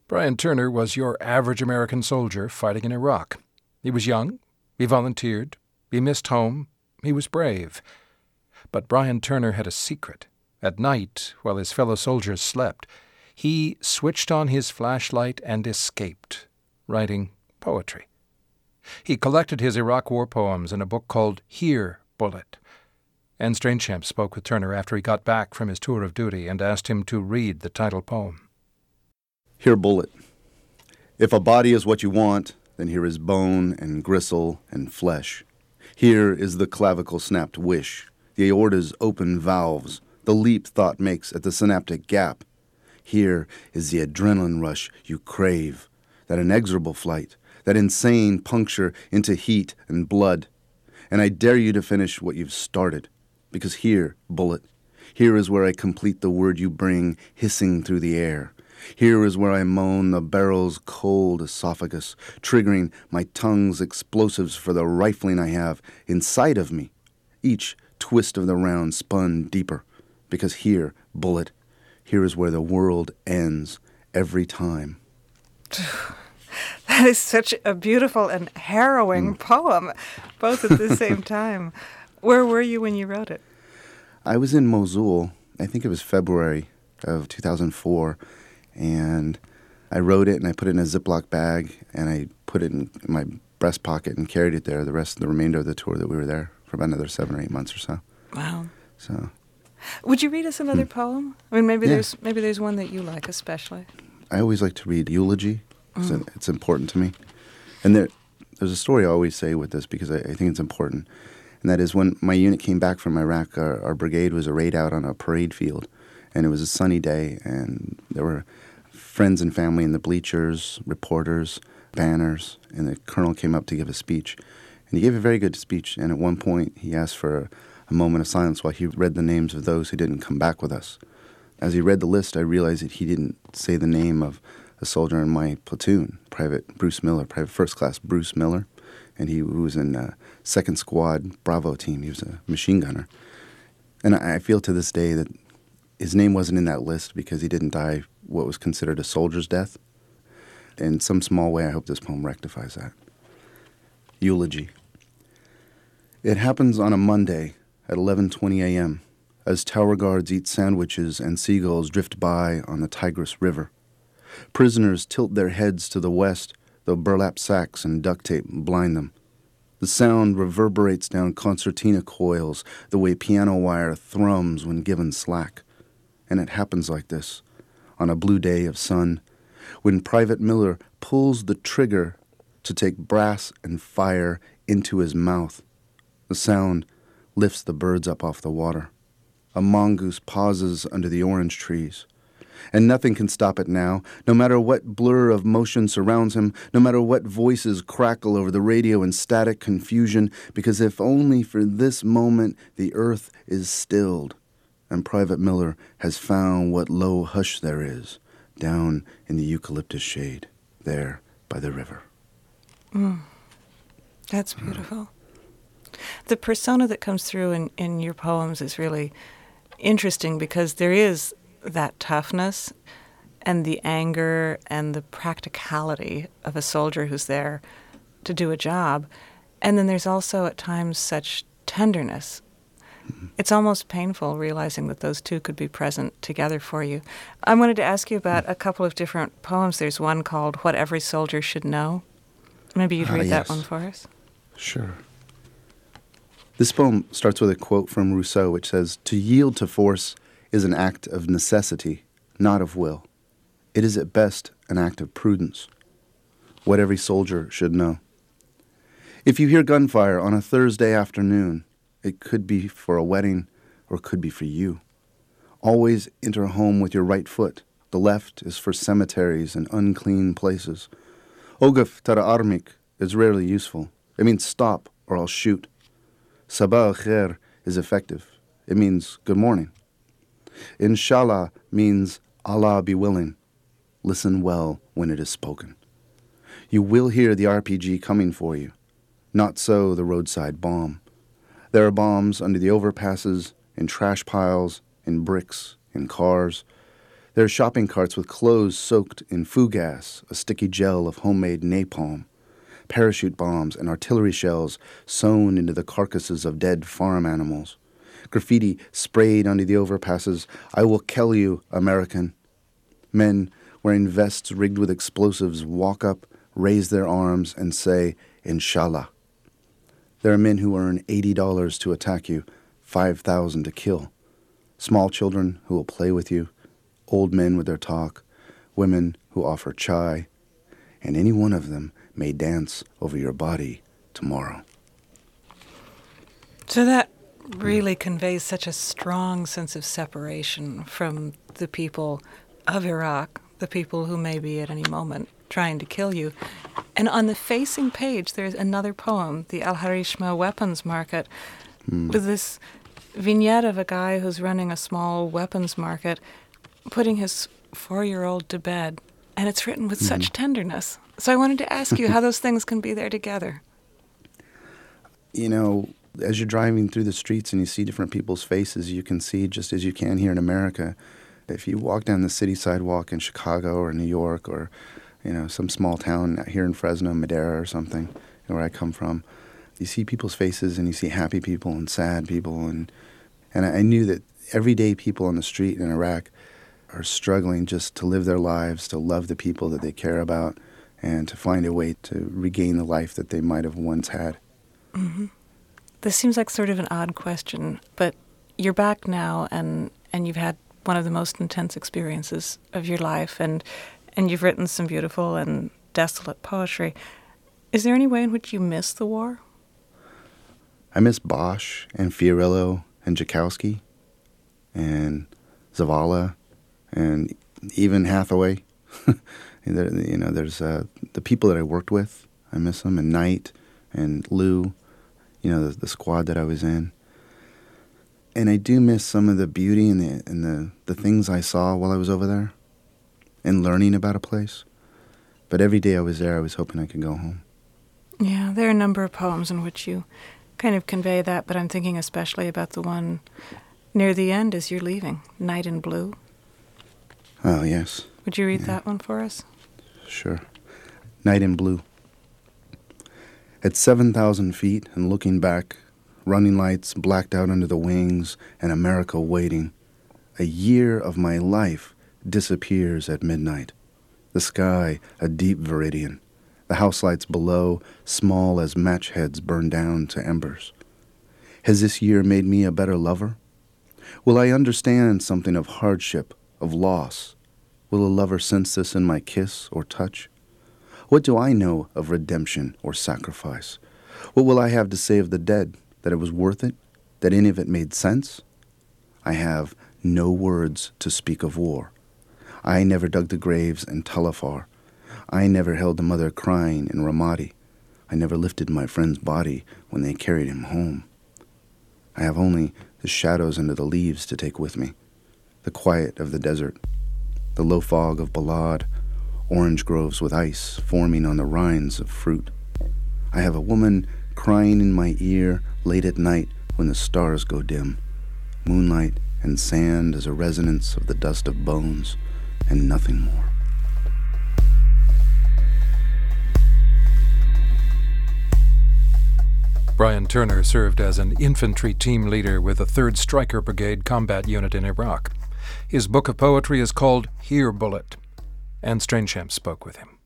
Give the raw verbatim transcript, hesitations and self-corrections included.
Brian Turner was your average American soldier fighting in Iraq. He was young, he volunteered, he missed home, he was brave. But Brian Turner had a secret. At night, while his fellow soldiers slept, he switched on his flashlight and escaped, writing poetry. He collected his Iraq War poems in a book called Here, Bullet. Anne Strainchamp spoke with Turner after he got back from his tour of duty and asked him to read the title poem. Here, Bullet. If a body is what you want, then here is bone and gristle and flesh. Here is the clavicle-snapped wish, the aorta's open valves, the leap thought makes at the synaptic gap. Here is the adrenaline rush you crave, that inexorable flight, that insane puncture into heat and blood. And I dare you to finish what you've started, because here, Bullet, here is where I complete the word you bring hissing through the air. Here is where I moan the barrel's cold esophagus, triggering my tongue's explosives for the rifling I have inside of me. Each twist of the round spun deeper, because here, Bullet, here is where the world ends every time. That is such a beautiful and harrowing mm. poem, both at the same time. Where were you when you wrote it? I was in Mosul. I think it was February of two thousand four, and I wrote it and I put it in a Ziploc bag and I put it in my breast pocket and carried it there the rest, the remainder of the tour that we were there for about another seven or eight months or so. Wow. So, would you read us another mm. poem? I mean, maybe yeah. there's maybe there's one that you like especially. I always like to read Eulogy. Mm. It's important to me. And there, there's a story I always say with this because I, I think it's important. And that is when my unit came back from Iraq, our, our brigade was arrayed out on a parade field. And it was a sunny day, and there were friends and family in the bleachers, reporters, banners, and the colonel came up to give a speech. And he gave a very good speech, and at one point he asked for a moment of silence while he read the names of those who didn't come back with us. As he read the list, I realized that he didn't say the name of a soldier in my platoon, Private Bruce Miller, Private First Class Bruce Miller, and he was in uh, second Squad Bravo team. He was a machine gunner. And I, I feel to this day that his name wasn't in that list because he didn't die what was considered a soldier's death. In some small way, I hope this poem rectifies that. Eulogy. It happens on a Monday at eleven twenty a.m. as tower guards eat sandwiches and seagulls drift by on the Tigris River. Prisoners tilt their heads to the west, though burlap sacks and duct tape blind them. The sound reverberates down concertina coils the way piano wire thrums when given slack. And it happens like this, on a blue day of sun, when Private Miller pulls the trigger to take brass and fire into his mouth. The sound lifts the birds up off the water. A mongoose pauses under the orange trees. And nothing can stop it now, no matter what blur of motion surrounds him, no matter what voices crackle over the radio in static confusion, because if only for this moment the earth is stilled, and Private Miller has found what low hush there is, down in the eucalyptus shade, there by the river. Mm. That's beautiful. Mm. The persona that comes through in, in your poems is really interesting because there is that toughness and the anger and the practicality of a soldier who's there to do a job. And then there's also at times such tenderness. Mm-hmm. It's almost painful realizing that those two could be present together for you. I wanted to ask you about a couple of different poems. There's one called What Every Soldier Should Know. Maybe you'd read uh, yes. that one for us. Sure. This poem starts with a quote from Rousseau, which says, "To yield to force is an act of necessity, not of will. It is at best an act of prudence. What every soldier should know. If you hear gunfire on a Thursday afternoon, it could be for a wedding or it could be for you. Always enter home with your right foot. The left is for cemeteries and unclean places. Oguf tara armik is rarely useful. It means stop or I'll shoot. Sabah al-khair is effective. It means good morning. Inshallah means Allah be willing. Listen well when it is spoken. You will hear the R P G coming for you. Not so the roadside bomb. There are bombs under the overpasses, in trash piles, in bricks, in cars. There are shopping carts with clothes soaked in foo gas, a sticky gel of homemade napalm, parachute bombs and artillery shells sewn into the carcasses of dead farm animals. Graffiti sprayed onto the overpasses, "I will kill you, American." Men wearing vests rigged with explosives walk up, raise their arms, and say, "Inshallah." There are men who earn eighty dollars to attack you, five thousand dollars to kill. Small children who will play with you, old men with their talk, women who offer chai, and any one of them may dance over your body tomorrow. So that really conveys such a strong sense of separation from the people of Iraq, the people who may be at any moment trying to kill you. And on the facing page, there's another poem, the Al-Harishma Weapons Market, mm. with this vignette of a guy who's running a small weapons market, putting his four-year-old to bed. And it's written with mm. such tenderness. So I wanted to ask you how those things can be there together. You know, as you're driving through the streets and you see different people's faces, you can see, just as you can here in America, if you walk down the city sidewalk in Chicago or New York or, you know, some small town here in Fresno, Madera or something, where I come from, you see people's faces and you see happy people and sad people. And, and I knew that everyday people on the street in Iraq are struggling just to live their lives, to love the people that they care about, and to find a way to regain the life that they might have once had. Mm-hmm. This seems like sort of an odd question, but you're back now and, and you've had one of the most intense experiences of your life, and and you've written some beautiful and desolate poetry. Is there any way in which you miss the war? I miss Bosch and Fiorillo and Joukowsky and Zavala and even Hathaway. You know, there's uh, the people that I worked with. I miss them, and Knight and Lou, you know, the, the squad that I was in. And I do miss some of the beauty and the and the, the things I saw while I was over there and learning about a place. But every day I was there, I was hoping I could go home. Yeah, there are a number of poems in which you kind of convey that, but I'm thinking especially about the one near the end as you're leaving, Night in Blue. Oh, yes. Would you read yeah. that one for us? Sure. Night in Blue. At seven thousand feet and looking back, running lights blacked out under the wings, and America waiting. A year of my life disappears at midnight. The sky, a deep viridian. The house lights below, small as match heads burned down to embers. Has this year made me a better lover? Will I understand something of hardship, of loss? Will a lover sense this in my kiss or touch? What do I know of redemption or sacrifice? What will I have to say of the dead? That it was worth it? That any of it made sense? I have no words to speak of war. I never dug the graves in Talafar. I never held the mother crying in Ramadi. I never lifted my friend's body when they carried him home. I have only the shadows under the leaves to take with me, the quiet of the desert, the low fog of Balad, orange groves with ice forming on the rinds of fruit. I have a woman crying in my ear late at night when the stars go dim, moonlight and sand as a resonance of the dust of bones, and nothing more. Brian Turner served as an infantry team leader with the third Stryker Brigade combat unit in Iraq. His book of poetry is called Here Bullet, and Strainchamp spoke with him.